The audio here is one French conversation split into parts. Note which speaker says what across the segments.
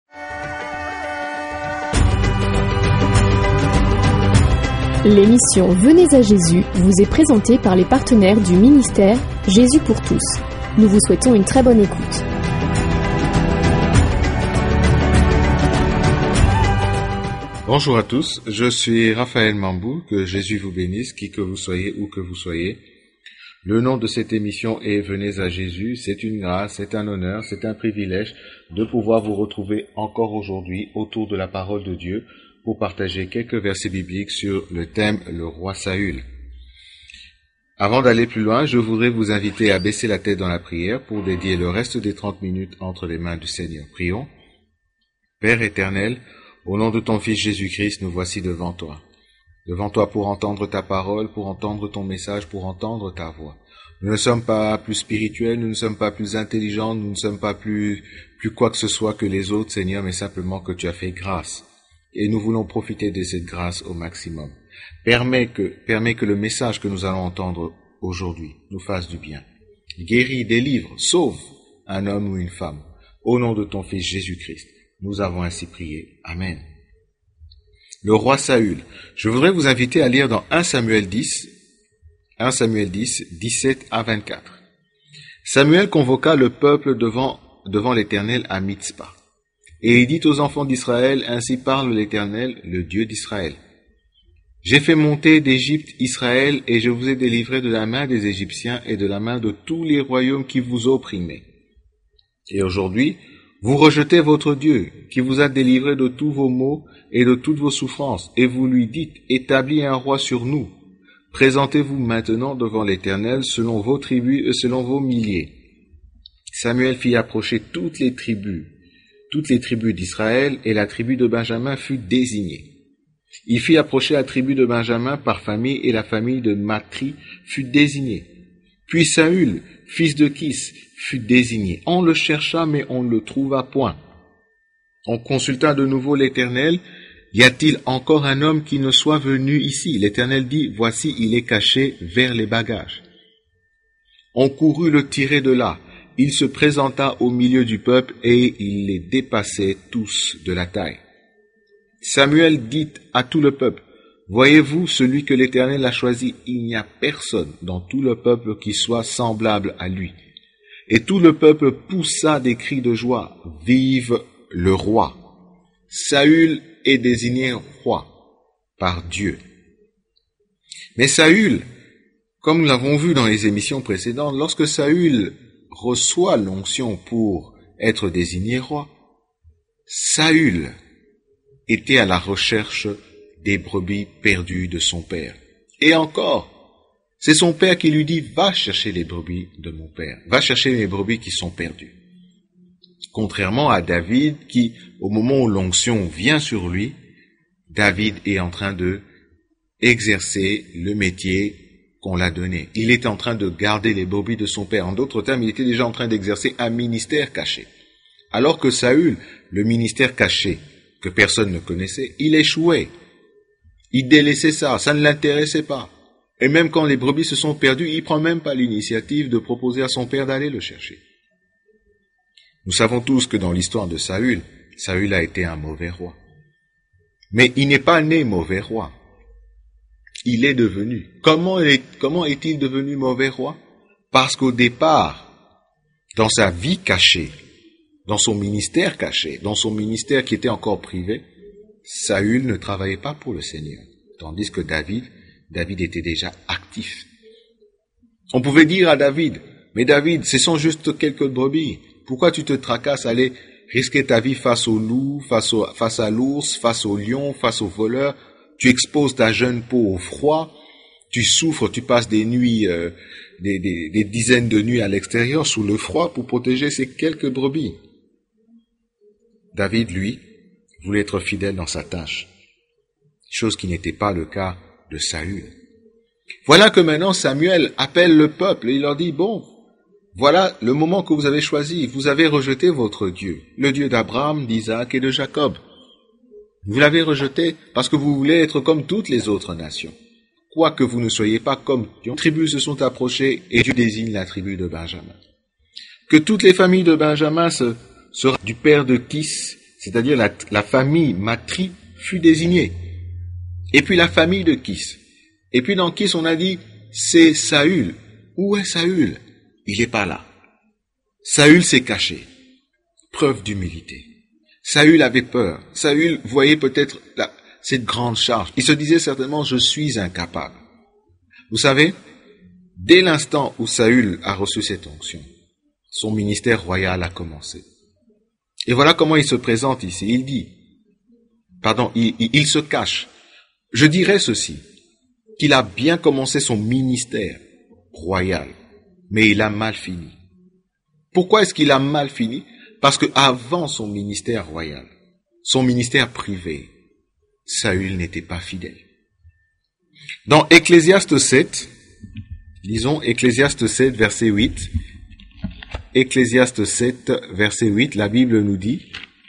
Speaker 1: L'émission Venez à Jésus vous est présentée par les partenaires du ministère Jésus pour tous. Nous vous souhaitons une très bonne écoute.
Speaker 2: Bonjour à tous, je suis Raphaël Mambou, que Jésus vous bénisse, qui que vous soyez, où que vous soyez. Le nom de cette émission est Venez à Jésus, c'est une grâce, c'est un honneur, c'est un privilège de pouvoir vous retrouver encore aujourd'hui autour de la parole de Dieu pour partager quelques versets bibliques sur le thème le roi Saül. Avant d'aller plus loin, je voudrais vous inviter à baisser la tête dans la prière pour dédier le reste des 30 minutes entre les mains du Seigneur. Prions. Père éternel, au nom de ton Fils Jésus-Christ, nous voici devant toi. Devant toi pour entendre ta parole, pour entendre ton message, pour entendre ta voix. Nous ne sommes pas plus spirituels, nous ne sommes pas plus intelligents, nous ne sommes pas plus quoi que ce soit que les autres, Seigneur, mais simplement que tu as fait grâce. Et nous voulons profiter de cette grâce au maximum. Permets que le message que nous allons entendre aujourd'hui nous fasse du bien. Guéris, délivre, sauve un homme ou une femme. Au nom de ton Fils Jésus-Christ. Nous avons ainsi prié. Amen. Le roi Saül. Je voudrais vous inviter à lire dans 1 Samuel 10, 17 à 24. Samuel convoqua le peuple devant l'Éternel à Mitzpah. Et il dit aux enfants d'Israël, ainsi parle l'Éternel, le Dieu d'Israël. J'ai fait monter d'Égypte Israël, et je vous ai délivré de la main des Égyptiens et de la main de tous les royaumes qui vous opprimaient. Et aujourd'hui, vous rejetez votre Dieu, qui vous a délivré de tous vos maux et de toutes vos souffrances, et vous lui dites, établis un roi sur nous. Présentez-vous maintenant devant l'Éternel selon vos tribus et selon vos milliers. Samuel fit approcher toutes les tribus d'Israël, et la tribu de Benjamin fut désignée. Il fit approcher la tribu de Benjamin par famille, et la famille de Matri fut désignée. Puis Saül, fils de Kis, fut désigné. On le chercha, mais on ne le trouva point. On consulta de nouveau l'Éternel. Y a-t-il encore un homme qui ne soit venu ici? L'Éternel dit, voici, il est caché vers les bagages. On courut le tirer de là. Il se présenta au milieu du peuple et il les dépassait tous de la taille. Samuel dit à tout le peuple, voyez-vous celui que l'Éternel a choisi? Il n'y a personne dans tout le peuple qui soit semblable à lui. Et tout le peuple poussa des cris de joie. Vive le roi! Saül est désigné roi par Dieu. Mais Saül, comme nous l'avons vu dans les émissions précédentes, lorsque Saül reçoit l'onction pour être désigné roi, Saül était à la recherche des brebis perdues de son père. Et encore, c'est son père qui lui dit, va chercher les brebis de mon père, va chercher les brebis qui sont perdues. Contrairement à David qui, au moment où l'onction vient sur lui, David est en train de exercer le métier qu'on l'a donné. Il est en train de garder les brebis de son père. En d'autres termes, il était déjà en train d'exercer un ministère caché. Alors que Saül, le ministère caché, que personne ne connaissait, il échouait. Il délaissait ça ne l'intéressait pas. Et même quand les brebis se sont perdues, il prend même pas l'initiative de proposer à son père d'aller le chercher. Nous savons tous que dans l'histoire de Saül, Saül a été un mauvais roi. Mais il n'est pas né mauvais roi. Il est devenu. Comment est-il devenu mauvais roi? Parce qu'au départ, dans sa vie cachée, dans son ministère caché, dans son ministère qui était encore privé, Saül ne travaillait pas pour le Seigneur. Tandis que David était déjà actif. On pouvait dire à David, mais David, ce sont juste quelques brebis. Pourquoi tu te tracasses à aller risquer ta vie face au loup, face à l'ours, face au lion, face aux voleurs? Tu exposes ta jeune peau au froid, tu souffres, tu passes des nuits, des dizaines de nuits à l'extérieur sous le froid pour protéger ces quelques brebis. David, lui, voulait être fidèle dans sa tâche, chose qui n'était pas le cas de Saül. Voilà que maintenant Samuel appelle le peuple et il leur dit, bon, voilà le moment que vous avez choisi, vous avez rejeté votre Dieu, le Dieu d'Abraham, d'Isaac et de Jacob. Vous l'avez rejeté parce que vous voulez être comme toutes les autres nations. Quoique vous ne soyez pas comme les tribus se sont approchées et Dieu désigne la tribu de Benjamin. Que toutes les familles de Benjamin sera du père de Kis c'est-à-dire la famille Matri, fut désignée. Et puis la famille de Kis. Et puis dans Kis, on a dit, c'est Saül. Où est Saül? Il n'est pas là. Saül s'est caché. Preuve d'humilité. Saül avait peur. Saül voyait peut-être cette grande charge. Il se disait certainement, je suis incapable. Vous savez, dès l'instant où Saül a reçu cette onction, son ministère royal a commencé. Et voilà comment il se présente ici. Il se cache. Je dirais ceci, qu'il a bien commencé son ministère royal, mais il a mal fini. Pourquoi est-ce qu'il a mal fini? Parce que avant son ministère royal, son ministère privé, Saül n'était pas fidèle. Dans Ecclésiaste 7, lisons Ecclésiaste 7, verset 8. Ecclésiaste 7, verset 8, la Bible nous dit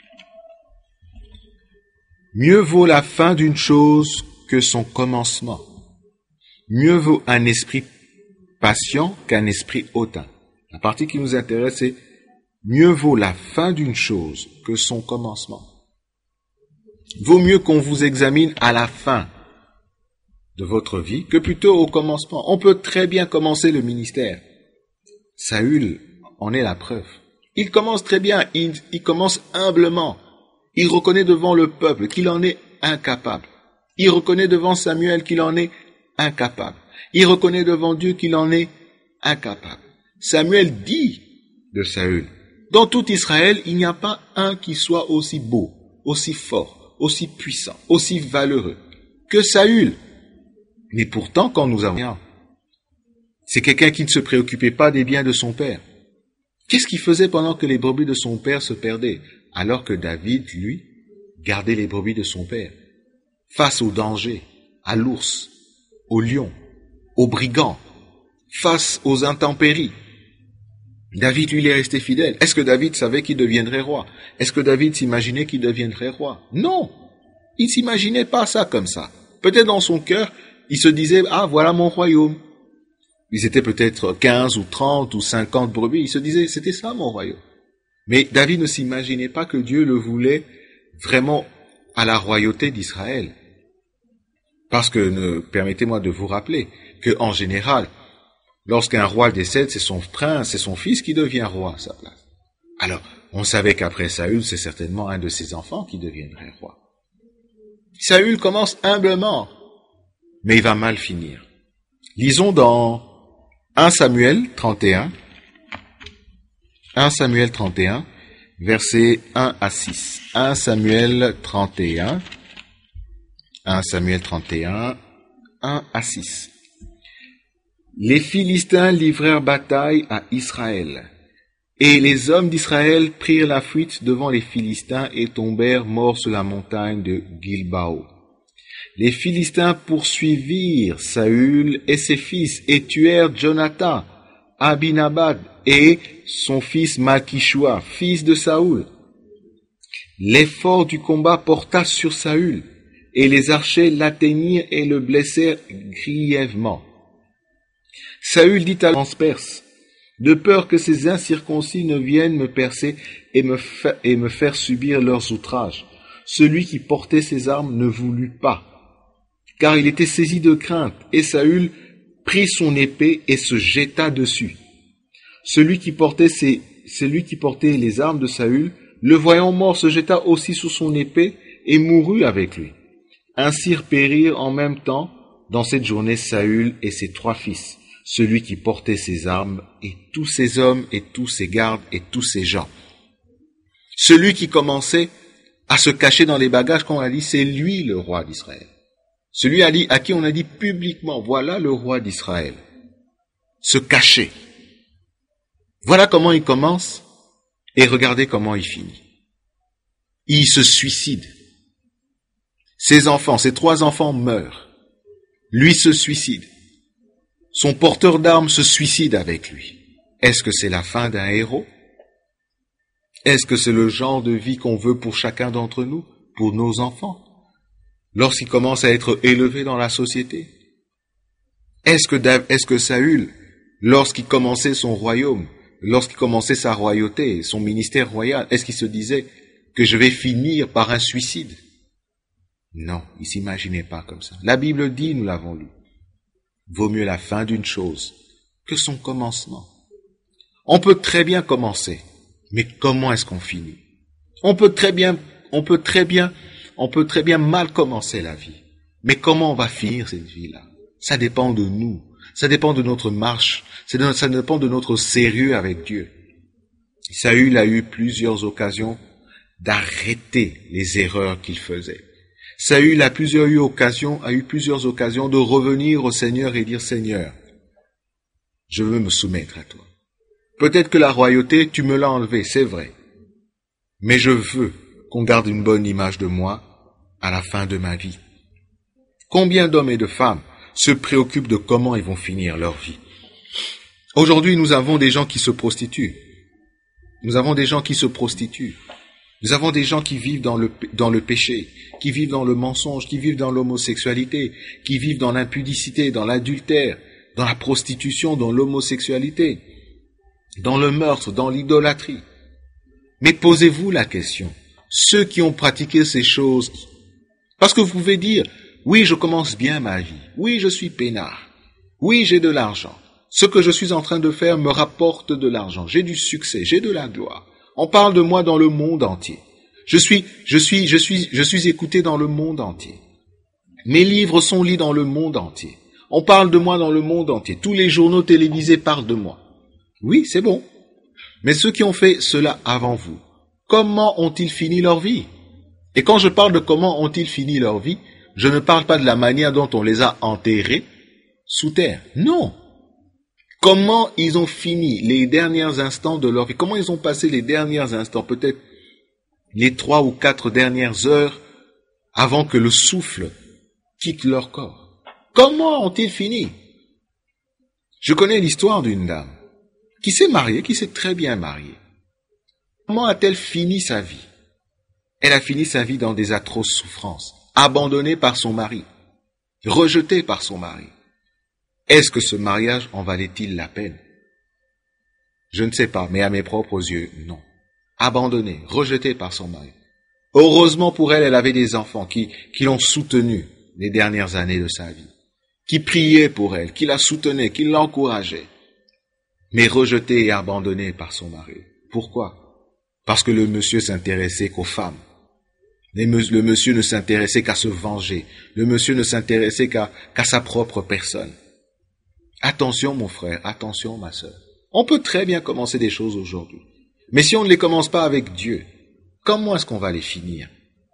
Speaker 2: « Mieux vaut la fin d'une chose que son commencement. Mieux vaut un esprit patient qu'un esprit hautain. » La partie qui nous intéresse, c'est « Mieux vaut la fin d'une chose que son commencement. » Vaut mieux qu'on vous examine à la fin de votre vie que plutôt au commencement. On peut très bien commencer le ministère. Saül en est la preuve. Il commence très bien, il commence humblement. Il reconnaît devant le peuple qu'il en est incapable. Il reconnaît devant Samuel qu'il en est incapable. Il reconnaît devant Dieu qu'il en est incapable. Samuel dit de Saül, dans tout Israël, il n'y a pas un qui soit aussi beau, aussi fort, aussi puissant, aussi valeureux que Saül. Mais pourtant, quand nous avons... C'est quelqu'un qui ne se préoccupait pas des biens de son père. Qu'est-ce qu'il faisait pendant que les brebis de son père se perdaient? Alors que David, lui, gardait les brebis de son père. Face au danger, à l'ours, au lion, aux brigands, face aux intempéries. David, lui, il est resté fidèle. Est-ce que David savait qu'il deviendrait roi? Est-ce que David s'imaginait qu'il deviendrait roi? Non, il ne s'imaginait pas ça comme ça. Peut-être dans son cœur, il se disait, ah, voilà mon royaume. Ils étaient peut-être 15 ou 30 ou 50 brebis. Il se disait, c'était ça mon royaume. Mais David ne s'imaginait pas que Dieu le voulait vraiment à la royauté d'Israël. Parce que, permettez-moi de vous rappeler qu'en général, lorsqu'un roi décède, c'est son prince, c'est son fils qui devient roi à sa place. Alors, on savait qu'après Saül, c'est certainement un de ses enfants qui deviendrait roi. Saül commence humblement, mais il va mal finir. Lisons dans 1 Samuel 31, versets 1 à 6. 1 Samuel 31, 1 à 6. Les Philistins livrèrent bataille à Israël, et les hommes d'Israël prirent la fuite devant les Philistins et tombèrent morts sur la montagne de Gilbao. Les Philistins poursuivirent Saül et ses fils et tuèrent Jonathan, Abinadab et son fils Malkishua, fils de Saül. L'effort du combat porta sur Saül, et les archers l'atteignirent et le blessèrent grièvement. Saül dit à Transperse, de peur que ces incirconcis ne viennent me percer et me faire subir leurs outrages. Celui qui portait ses armes ne voulut pas, car il était saisi de crainte, et Saül prit son épée et se jeta dessus. Celui qui portait les armes de Saül, le voyant mort, se jeta aussi sous son épée et mourut avec lui. Ainsi périrent en même temps dans cette journée Saül et ses 3 fils, celui qui portait ses armes et tous ses hommes et tous ses gardes et tous ses gens. Celui qui commençait à se cacher dans les bagages, quand on a dit, c'est lui le roi d'Israël. Celui à qui on a dit publiquement, voilà le roi d'Israël. Se cacher. Voilà comment il commence et regardez comment il finit. Il se suicide. Ses 3 enfants meurent. Lui se suicide. Son porteur d'armes se suicide avec lui. Est-ce que c'est la fin d'un héros? Est-ce que c'est le genre de vie qu'on veut pour chacun d'entre nous, pour nos enfants, lorsqu'ils commencent à être élevés dans la société? Est-ce que Saül, lorsqu'il commençait son royaume, lorsqu'il commençait sa royauté, son ministère royal, est-ce qu'il se disait, que je vais finir par un suicide. Non, il s'imaginait pas comme ça. La Bible dit, nous l'avons lu, vaut mieux la fin d'une chose que son commencement. On peut très bien commencer, mais comment est-ce qu'on finit? On peut très bien mal commencer la vie. Mais comment on va finir cette vie-là? Ça dépend de nous. Ça dépend de notre marche. Ça dépend de notre sérieux avec Dieu. Saül a eu plusieurs occasions d'arrêter les erreurs qu'il faisait. Saül a eu plusieurs occasions de revenir au Seigneur et dire, Seigneur, je veux me soumettre à toi. Peut-être que la royauté, tu me l'as enlevée, c'est vrai. Mais je veux qu'on garde une bonne image de moi à la fin de ma vie. Combien d'hommes et de femmes se préoccupent de comment ils vont finir leur vie? Aujourd'hui, nous avons des gens qui se prostituent. Nous avons des gens qui se prostituent. Nous avons des gens qui vivent dans le péché, qui vivent dans le mensonge, qui vivent dans l'homosexualité, qui vivent dans l'impudicité, dans l'adultère, dans la prostitution, dans l'homosexualité, dans le meurtre, dans l'idolâtrie. Mais posez-vous la question, ceux qui ont pratiqué ces choses, parce que vous pouvez dire, oui, je commence bien ma vie, oui, je suis peinard, oui, j'ai de l'argent, ce que je suis en train de faire me rapporte de l'argent, j'ai du succès, j'ai de la gloire. On parle de moi dans le monde entier. Je suis écouté dans le monde entier. Mes livres sont lus dans le monde entier. On parle de moi dans le monde entier. Tous les journaux télévisés parlent de moi. Oui, c'est bon. Mais ceux qui ont fait cela avant vous, comment ont-ils fini leur vie? Et quand je parle de comment ont-ils fini leur vie, je ne parle pas de la manière dont on les a enterrés sous terre. Non. Comment ils ont fini les derniers instants de leur vie? Comment ils ont passé les derniers instants? Peut-être les 3 ou 4 dernières heures avant que le souffle quitte leur corps. Comment ont-ils fini? Je connais l'histoire d'une dame qui s'est mariée, qui s'est très bien mariée. Comment a-t-elle fini sa vie? Elle a fini sa vie dans des atroces souffrances, abandonnée par son mari, rejetée par son mari. Est-ce que ce mariage en valait-il la peine? Je ne sais pas, mais à mes propres yeux, non. Abandonnée, rejetée par son mari. Heureusement pour elle, elle avait des enfants qui l'ont soutenue les dernières années de sa vie, qui priaient pour elle, qui la soutenaient, qui l'encourageaient, mais rejetée et abandonnée par son mari. Pourquoi? Parce que le monsieur s'intéressait qu'aux femmes. Le monsieur ne s'intéressait qu'à se venger. Le monsieur ne s'intéressait qu'à sa propre personne. Attention mon frère, attention ma sœur. On peut très bien commencer des choses aujourd'hui. Mais si on ne les commence pas avec Dieu, comment est-ce qu'on va les finir?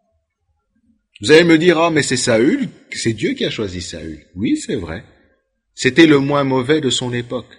Speaker 2: Vous allez me dire, ah mais c'est Saül, c'est Dieu qui a choisi Saül. Oui, c'est vrai. C'était le moins mauvais de son époque.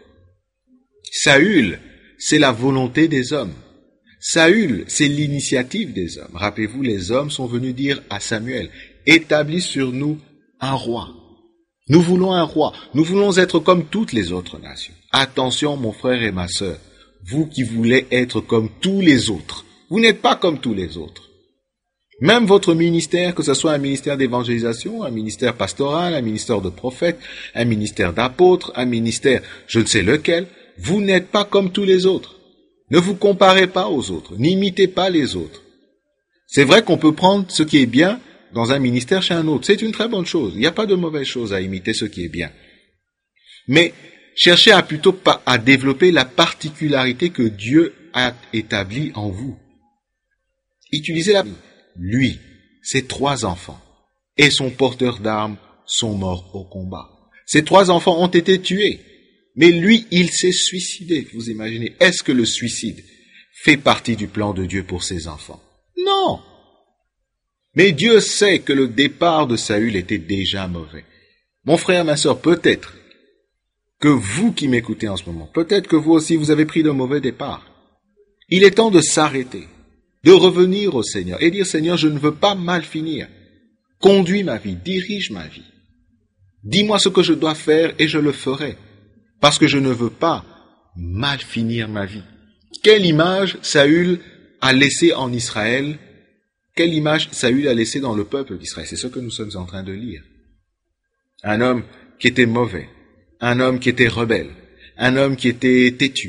Speaker 2: Saül, c'est la volonté des hommes. Saül, c'est l'initiative des hommes. Rappelez-vous, les hommes sont venus dire à Samuel, établis sur nous un roi. Nous voulons un roi. Nous voulons être comme toutes les autres nations. Attention, mon frère et ma sœur. Vous qui voulez être comme tous les autres. Vous n'êtes pas comme tous les autres. Même votre ministère, que ce soit un ministère d'évangélisation, un ministère pastoral, un ministère de prophète, un ministère d'apôtre, un ministère je ne sais lequel, vous n'êtes pas comme tous les autres. Ne vous comparez pas aux autres. N'imitez pas les autres. C'est vrai qu'on peut prendre ce qui est bien dans un ministère chez un autre. C'est une très bonne chose. Il n'y a pas de mauvaise chose à imiter ce qui est bien. Mais cherchez à développer la particularité que Dieu a établie en vous. Utilisez lui, ses 3 enfants et son porteur d'armes sont morts au combat. Ces 3 enfants ont été tués. Mais lui, il s'est suicidé. Vous imaginez, est-ce que le suicide fait partie du plan de Dieu pour ses enfants? Non. Mais Dieu sait que le départ de Saül était déjà mauvais. Mon frère, ma sœur, peut-être que vous qui m'écoutez en ce moment, peut-être que vous aussi, vous avez pris de mauvais départ. Il est temps de s'arrêter, de revenir au Seigneur et dire, Seigneur, je ne veux pas mal finir. Conduis ma vie, dirige ma vie. Dis-moi ce que je dois faire et je le ferai. Parce que je ne veux pas mal finir ma vie. Quelle image Saül a laissée en Israël? Quelle image Saül a laissée dans le peuple d'Israël? C'est ce que nous sommes en train de lire. Un homme qui était mauvais, un homme qui était rebelle, un homme qui était têtu,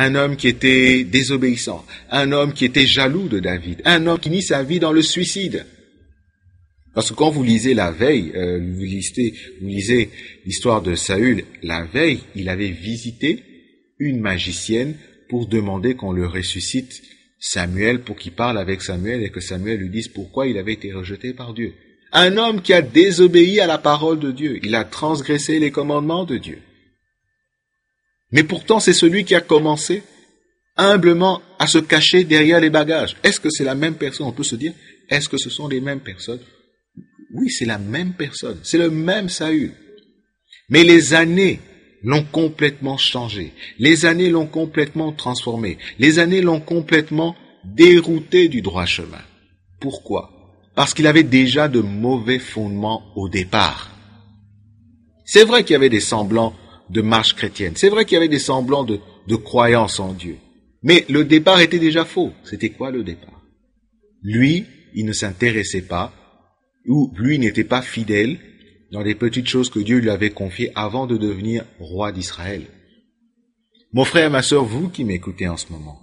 Speaker 2: un homme qui était désobéissant, un homme qui était jaloux de David, un homme qui mit sa vie dans le suicide. Parce que quand vous lisez la veille, vous lisez l'histoire de Saül, la veille, il avait visité une magicienne pour demander qu'on le ressuscite Samuel pour qu'il parle avec Samuel et que Samuel lui dise pourquoi il avait été rejeté par Dieu. Un homme qui a désobéi à la parole de Dieu, il a transgressé les commandements de Dieu. Mais pourtant, c'est celui qui a commencé humblement à se cacher derrière les bagages. Est-ce que c'est la même personne? On peut se dire, est-ce que ce sont les mêmes personnes? Oui, c'est la même personne, c'est le même Saül. Mais les années l'ont complètement changé. Les années l'ont complètement transformé. Les années l'ont complètement dérouté du droit chemin. Pourquoi? Parce qu'il avait déjà de mauvais fondements au départ. C'est vrai qu'il y avait des semblants de marche chrétienne. C'est vrai qu'il y avait des semblants de croyance en Dieu. Mais le départ était déjà faux. C'était quoi le départ? Lui, il ne s'intéressait pas, ou lui n'était pas fidèle dans les petites choses que Dieu lui avait confiées avant de devenir roi d'Israël. Mon frère, ma sœur, vous qui m'écoutez en ce moment,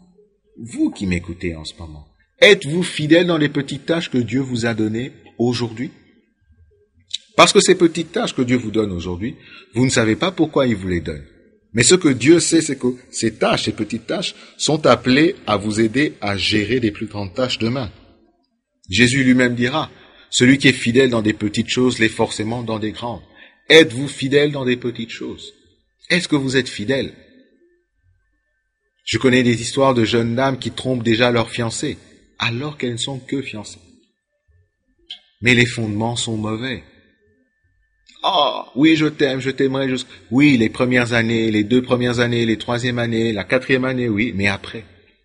Speaker 2: êtes-vous fidèle dans les petites tâches que Dieu vous a données aujourd'hui? Parce que ces petites tâches que Dieu vous donne aujourd'hui, vous ne savez pas pourquoi il vous les donne. Mais ce que Dieu sait, c'est que ces tâches, ces petites tâches, sont appelées à vous aider à gérer les plus grandes tâches demain. Jésus lui-même dira, celui qui est fidèle dans des petites choses l'est forcément dans des grandes. Êtes-vous fidèle dans des petites choses? Est-ce que vous êtes fidèle? Je connais des histoires de jeunes dames qui trompent déjà leurs fiancés, alors qu'elles ne sont que fiancées. Mais les fondements sont mauvais. Ah, oui, je t'aime, je t'aimerai. Oui, les premières années, les 2 premières années, les 3e années, la 4e année, oui, mais après.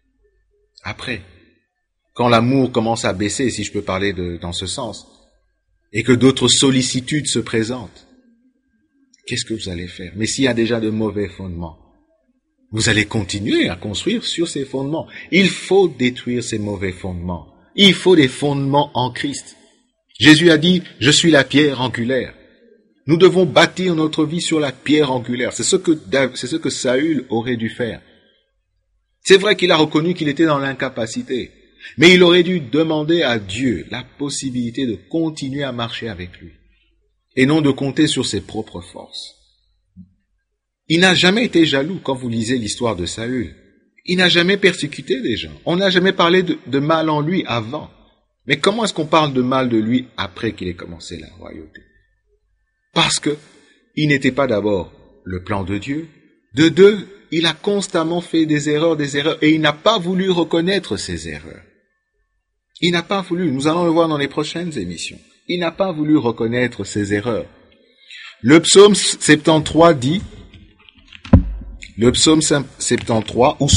Speaker 2: Quand l'amour commence à baisser, si je peux parler dans ce sens, et que d'autres sollicitudes se présentent, qu'est-ce que vous allez faire? Mais s'il y a déjà de mauvais fondements, vous allez continuer à construire sur ces fondements. Il faut détruire ces mauvais fondements. Il faut des fondements en Christ. Jésus a dit, je suis la pierre angulaire. Nous devons bâtir notre vie sur la pierre angulaire. C'est ce que Saül aurait dû faire. C'est vrai qu'il a reconnu qu'il était dans l'incapacité. Mais il aurait dû demander à Dieu la possibilité de continuer à marcher avec lui et non de compter sur ses propres forces. Il n'a jamais été jaloux quand vous lisez l'histoire de Saül. Il n'a jamais persécuté des gens. On n'a jamais parlé de mal en lui avant. Mais comment est-ce qu'on parle de mal de lui après qu'il ait commencé la royauté? Parce que il n'était pas d'abord le plan de Dieu. De deux, il a constamment fait des erreurs, et il n'a pas voulu reconnaître ses erreurs. Il n'a pas voulu, nous allons le voir dans les prochaines émissions, il n'a pas voulu reconnaître ses erreurs. Le psaume 73 dit, le psaume 73 ou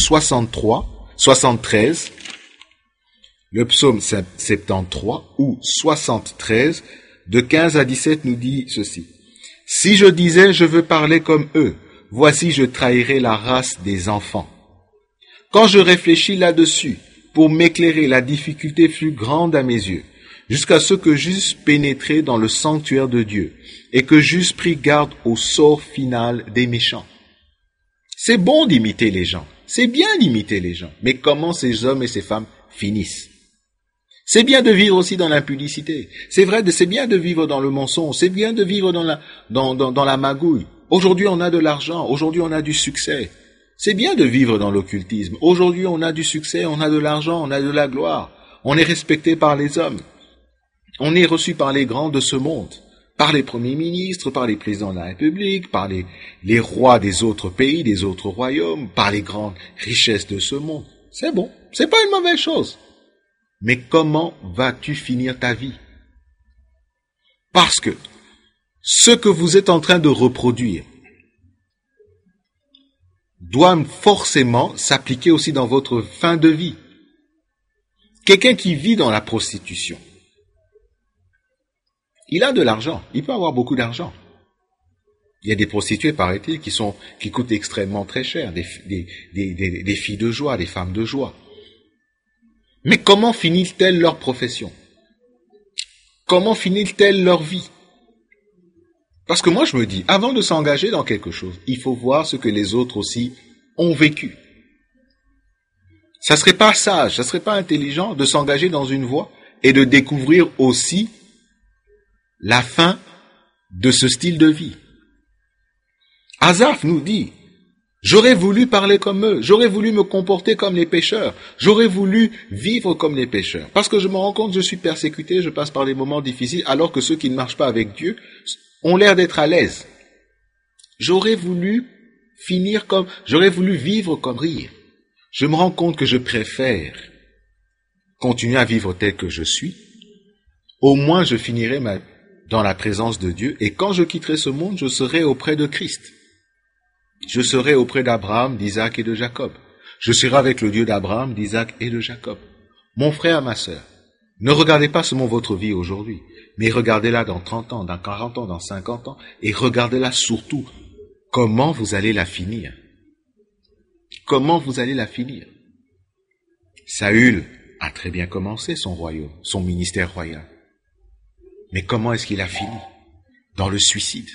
Speaker 2: 73, le psaume 73 ou 73, de 15 à 17 nous dit ceci. Si je disais je veux parler comme eux, voici je trahirais la race des enfants. Quand je réfléchis là-dessus, pour m'éclairer, la difficulté fut grande à mes yeux, jusqu'à ce que j'eusse pénétré dans le sanctuaire de Dieu, et que j'eusse pris garde au sort final des méchants. C'est bon d'imiter les gens, c'est bien d'imiter les gens, mais comment ces hommes et ces femmes finissent? C'est bien de vivre aussi dans l'impudicité, c'est vrai, c'est bien de vivre dans le mensonge, c'est bien de vivre dans la magouille. Aujourd'hui on a de l'argent, aujourd'hui on a du succès. C'est bien de vivre dans l'occultisme. Aujourd'hui, on a du succès, on a de l'argent, on a de la gloire. On est respecté par les hommes. On est reçu par les grands de ce monde, par les premiers ministres, par les présidents de la République, par les rois des autres pays, des autres royaumes, par les grandes richesses de ce monde. C'est bon, c'est pas une mauvaise chose. Mais comment vas-tu finir ta vie? Parce que ce que vous êtes en train de reproduire doit forcément s'appliquer aussi dans votre fin de vie. Quelqu'un qui vit dans la prostitution, il a de l'argent, il peut avoir beaucoup d'argent. Il y a des prostituées, paraît-il, qui coûtent extrêmement très cher, des filles de joie, des femmes de joie. Mais comment finissent-elles leur profession? Comment finissent-elles leur vie? Parce que moi je me dis, avant de s'engager dans quelque chose, il faut voir ce que les autres aussi ont vécu. Ça serait pas sage, ça serait pas intelligent de s'engager dans une voie et de découvrir aussi la fin de ce style de vie. Asaph nous dit, j'aurais voulu parler comme eux, j'aurais voulu me comporter comme les pécheurs, j'aurais voulu vivre comme les pécheurs. Parce que je me rends compte que je suis persécuté, je passe par des moments difficiles, alors que ceux qui ne marchent pas avec Dieu ont l'air d'être à l'aise. J'aurais voulu vivre comme rire. Je me rends compte que je préfère continuer à vivre tel que je suis. Au moins je finirai dans la présence de Dieu, et quand je quitterai ce monde, je serai auprès de Christ. Je serai auprès d'Abraham, d'Isaac et de Jacob. Je serai avec le Dieu d'Abraham, d'Isaac et de Jacob. Mon frère, ma sœur, ne regardez pas seulement votre vie aujourd'hui, mais regardez-la dans 30 ans, dans 40 ans, dans 50 ans, et regardez-la surtout comment vous allez la finir. Comment vous allez la finir? Saül a très bien commencé son royaume, son ministère royal. Mais comment est-ce qu'il a fini? Dans le suicide.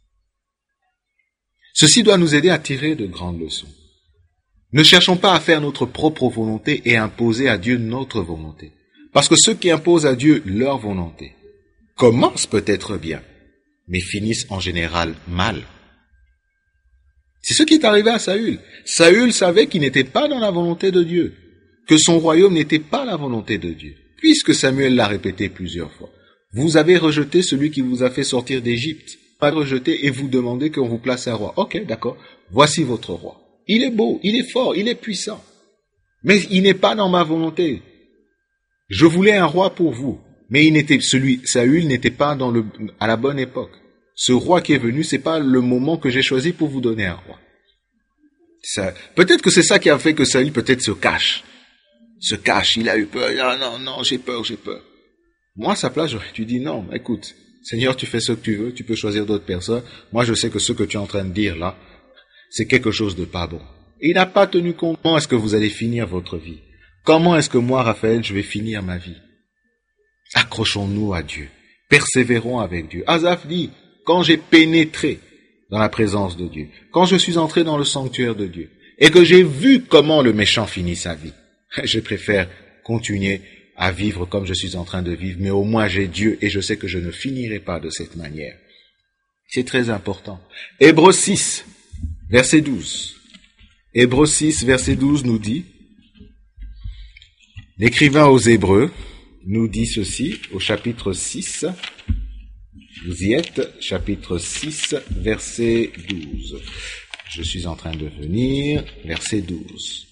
Speaker 2: Ceci doit nous aider à tirer de grandes leçons. Ne cherchons pas à faire notre propre volonté et à imposer à Dieu notre volonté. Parce que ceux qui imposent à Dieu leur volonté commencent peut-être bien, mais finissent en général mal. C'est ce qui est arrivé à Saül. Saül savait qu'il n'était pas dans la volonté de Dieu, que son royaume n'était pas la volonté de Dieu, puisque Samuel l'a répété plusieurs fois. Vous avez rejeté celui qui vous a fait sortir d'Égypte. Pas rejeté et vous demandez qu'on vous place un roi. Ok, d'accord. Voici votre roi. Il est beau, il est fort, il est puissant. Mais il n'est pas dans ma volonté. Je voulais un roi pour vous. Mais Saül n'était pas à la bonne époque. Ce roi qui est venu, c'est pas le moment que j'ai choisi pour vous donner un roi. Peut-être que c'est ça qui a fait que Saül peut-être se cache. Il a eu peur. Ah non, j'ai peur. Moi, à sa place, j'aurais dû dire non, écoute, Seigneur, tu fais ce que tu veux, tu peux choisir d'autres personnes. Moi, je sais que ce que tu es en train de dire là, c'est quelque chose de pas bon. Et il n'a pas tenu compte. Comment est-ce que vous allez finir votre vie? Comment est-ce que moi, Raphaël, je vais finir ma vie? Accrochons-nous à Dieu. Persévérons avec Dieu. Asaph dit, quand j'ai pénétré dans la présence de Dieu, quand je suis entré dans le sanctuaire de Dieu, et que j'ai vu comment le méchant finit sa vie, je préfère continuer à vivre comme je suis en train de vivre, mais au moins j'ai Dieu et je sais que je ne finirai pas de cette manière. C'est très important. Hébreux 6, verset 12. Hébreux 6, verset 12 nous dit, l'écrivain aux Hébreux nous dit ceci au chapitre 6, vous y êtes, chapitre 6, verset 12. Je suis en train de venir, verset 12.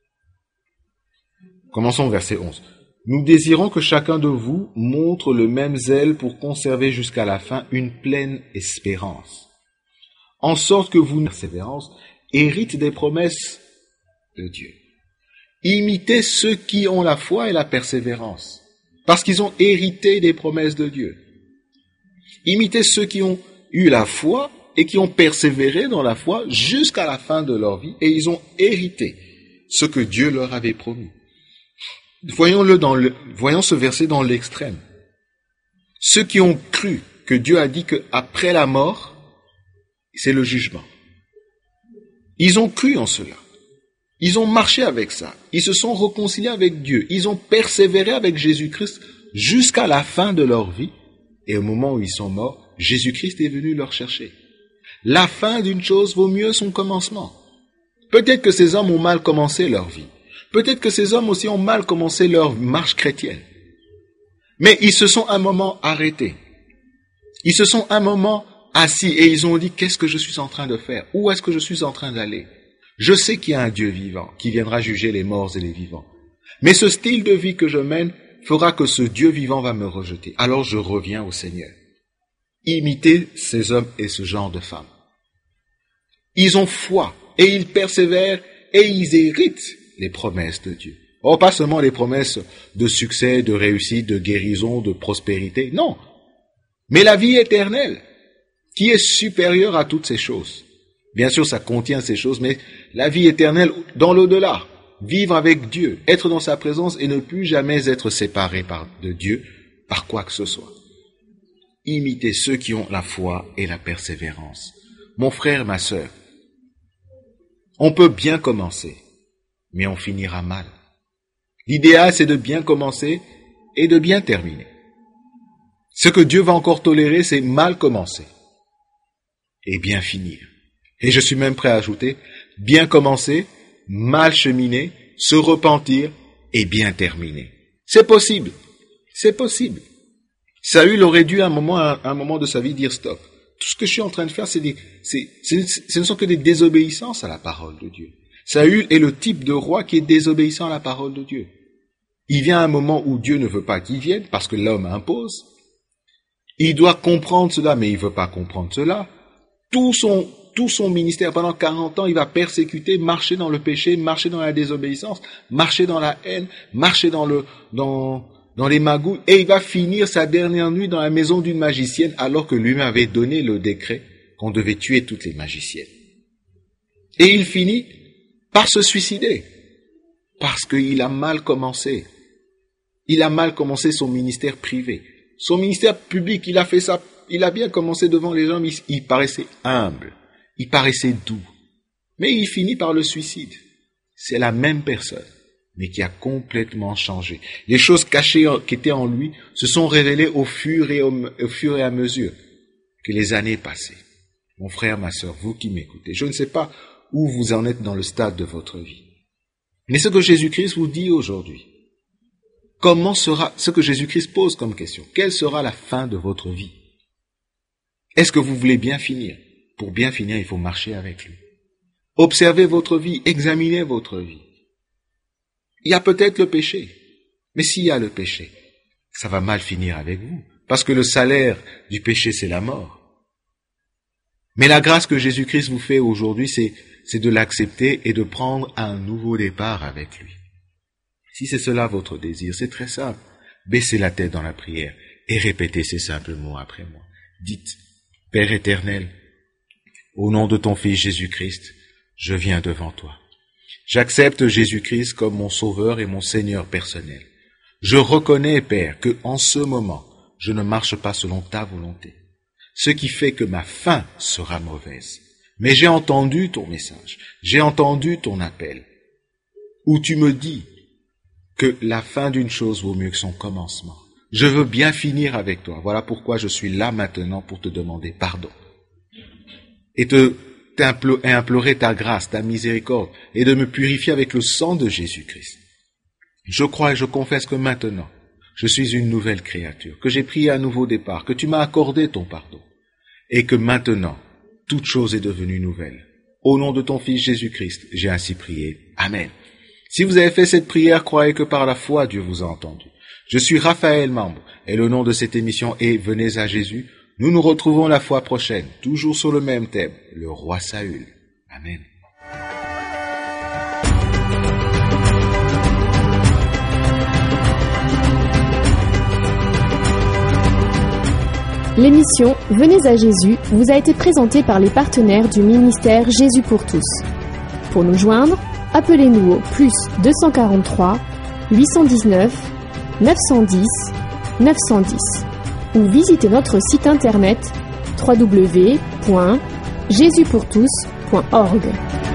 Speaker 2: Commençons verset 11. Nous désirons que chacun de vous montre le même zèle pour conserver jusqu'à la fin une pleine espérance, en sorte que vous, persévérance, hérite des promesses de Dieu. Imitez ceux qui ont la foi et la persévérance, parce qu'ils ont hérité des promesses de Dieu. Imitez ceux qui ont eu la foi et qui ont persévéré dans la foi jusqu'à la fin de leur vie, et ils ont hérité ce que Dieu leur avait promis. Voyons ce verset dans l'extrême. Ceux qui ont cru que Dieu a dit qu'après la mort, c'est le jugement. Ils ont cru en cela. Ils ont marché avec ça. Ils se sont réconciliés avec Dieu. Ils ont persévéré avec Jésus-Christ jusqu'à la fin de leur vie. Et au moment où ils sont morts, Jésus-Christ est venu leur chercher. La fin d'une chose vaut mieux son commencement. Peut-être que ces hommes ont mal commencé leur vie. Peut-être que ces hommes aussi ont mal commencé leur marche chrétienne. Mais ils se sont un moment arrêtés. Ils se sont un moment assis et ils ont dit, qu'est-ce que je suis en train de faire? Où est-ce que je suis en train d'aller? Je sais qu'il y a un Dieu vivant qui viendra juger les morts et les vivants. Mais ce style de vie que je mène fera que ce Dieu vivant va me rejeter. Alors je reviens au Seigneur. Imitez ces hommes et ce genre de femmes. Ils ont foi et ils persévèrent et ils héritent les promesses de Dieu. Oh, pas seulement les promesses de succès, de réussite, de guérison, de prospérité. Non. Mais la vie éternelle, qui est supérieure à toutes ces choses. Bien sûr, ça contient ces choses, mais la vie éternelle dans l'au-delà. Vivre avec Dieu, être dans sa présence et ne plus jamais être séparé de Dieu par quoi que ce soit. Imitez ceux qui ont la foi et la persévérance. Mon frère, ma sœur, on peut bien commencer, mais on finira mal. L'idéal, c'est de bien commencer et de bien terminer. Ce que Dieu va encore tolérer, c'est mal commencer et bien finir. Et je suis même prêt à ajouter, bien commencer, mal cheminer, se repentir et bien terminer. C'est possible. C'est possible. Saül aurait dû à un moment de sa vie dire stop. Tout ce que je suis en train de faire, ce ne sont que des désobéissances à la parole de Dieu. Saül est le type de roi qui est désobéissant à la parole de Dieu. Il vient un moment où Dieu ne veut pas qu'il vienne parce que l'homme impose. Il doit comprendre cela, mais il ne veut pas comprendre cela. Tout son ministère, pendant 40 ans, il va persécuter, marcher dans le péché, marcher dans la désobéissance, marcher dans la haine, marcher dans les magouilles, et il va finir sa dernière nuit dans la maison d'une magicienne, alors que lui m'avait donné le décret qu'on devait tuer toutes les magiciennes. Et il finit par se suicider, parce qu'il a mal commencé. Il a mal commencé son ministère privé. Son ministère public, il a fait ça, il a bien commencé devant les gens, mais il paraissait humble, il paraissait doux. Mais il finit par le suicide. C'est la même personne, mais qui a complètement changé. Les choses cachées qui étaient en lui se sont révélées au fur et à mesure que les années passaient. Mon frère, ma sœur, vous qui m'écoutez, je ne sais pas où vous en êtes dans le stade de votre vie. Mais ce que Jésus-Christ vous dit aujourd'hui, comment sera ce que Jésus-Christ pose comme question? Quelle sera la fin de votre vie? Est-ce que vous voulez bien finir? Pour bien finir, il faut marcher avec lui. Observez votre vie, examinez votre vie. Il y a peut-être le péché, mais s'il y a le péché, ça va mal finir avec vous, parce que le salaire du péché, c'est la mort. Mais la grâce que Jésus-Christ vous fait aujourd'hui, c'est de l'accepter et de prendre un nouveau départ avec lui. Si c'est cela votre désir, c'est très simple. Baissez la tête dans la prière et répétez ces simples mots après moi. Dites, Père éternel, au nom de ton Fils Jésus-Christ, je viens devant toi. J'accepte Jésus-Christ comme mon Sauveur et mon Seigneur personnel. Je reconnais, Père, que en ce moment, je ne marche pas selon ta volonté, ce qui fait que ma fin sera mauvaise. Mais j'ai entendu ton message, j'ai entendu ton appel, où tu me dis que la fin d'une chose vaut mieux que son commencement. Je veux bien finir avec toi. Voilà pourquoi je suis là maintenant pour te demander pardon. Et implorer ta grâce, ta miséricorde, et de me purifier avec le sang de Jésus-Christ. Je crois et je confesse que maintenant, je suis une nouvelle créature, que j'ai pris un nouveau départ, que tu m'as accordé ton pardon, et que maintenant, toute chose est devenue nouvelle. Au nom de ton Fils Jésus-Christ, j'ai ainsi prié. Amen. Si vous avez fait cette prière, croyez que par la foi, Dieu vous a entendu. Je suis Raphaël Mambo, et le nom de cette émission est Venez à Jésus. Nous nous retrouvons la fois prochaine, toujours sur le même thème, le roi Saül. Amen.
Speaker 1: L'émission Venez à Jésus vous a été présentée par les partenaires du ministère Jésus pour tous. Pour nous joindre, appelez-nous au plus 243 819 910 910 ou visitez notre site internet www.jesuspourtous.org.